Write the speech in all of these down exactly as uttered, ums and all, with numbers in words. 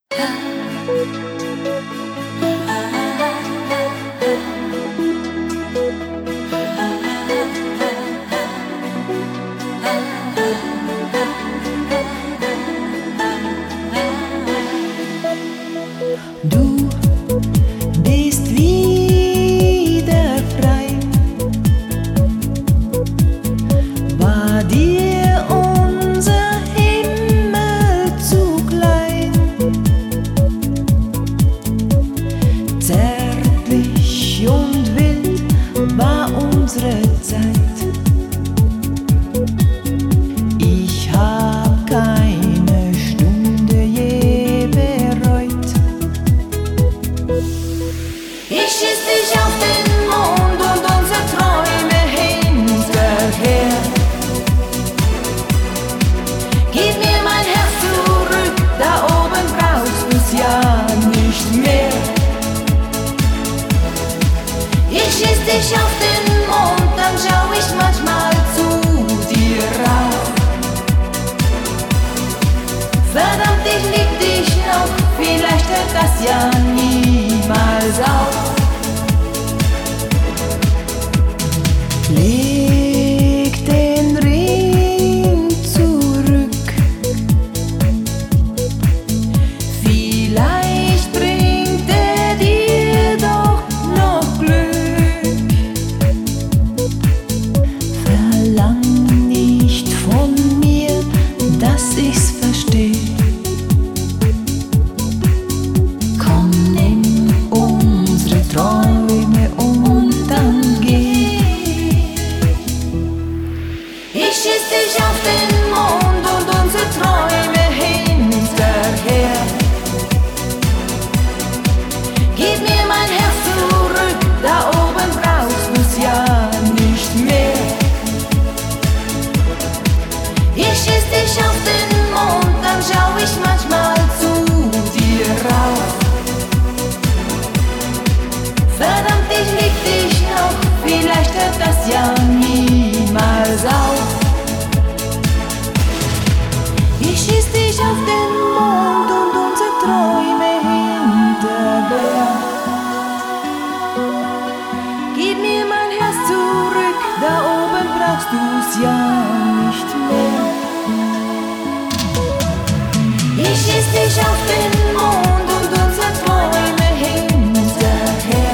Du bist wieder frei, war dir unser Himmel zu klein, zärtlich und wild war unsere Zeit. Ich hab keine Stunde je bereut. Ich schieß dich auf den Mond und unsere Träume hinterher. Gib mir mein Herz zurück, da oben brauchst du's ja nicht mehr. Ich schieß dich auf den Mond, dann schau ich manchmal zu dir rauf. Verdammt, ich lieb dich noch, vielleicht hört das ja niemals auf. Leg den Ring zurück, vielleicht bringt er dir doch noch Glück. Verlang nicht von mir, dass ich's versteh. Komm, nimm unsere Träume und dann geh. Ich schieß dich auf den Mond und unsere Träume hinterher. Gib mir mein Herz zurück, da oben brauchst du's ja nicht mehr. Ich schieß dich auf den Mond, dann schau ich manchmal zu dir rauf. Verdammt, ich lieb dich noch, vielleicht hört das ja niemals auf. Ich schieß dich auf den Mond und unsere Träume hinterher. Gib mir mein Herz zurück, da oben brauchst du's ja nicht mehr. Ich schieß dich auf den Mond und unsere Träume hinterher.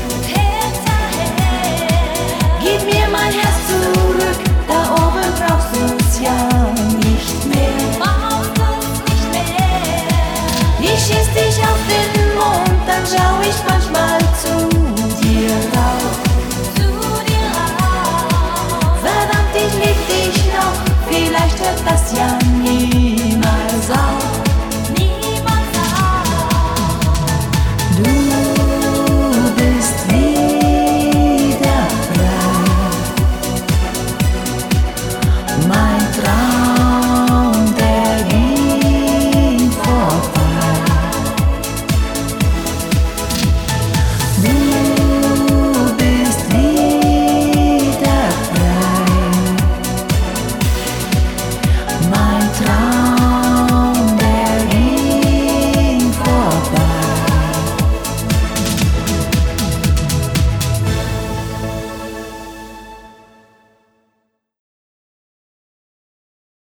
Gib mir mein Herz zurück, da oben brauchst du's ja nicht mehr. Ich schieß dich auf den Mond, dann schau ich mal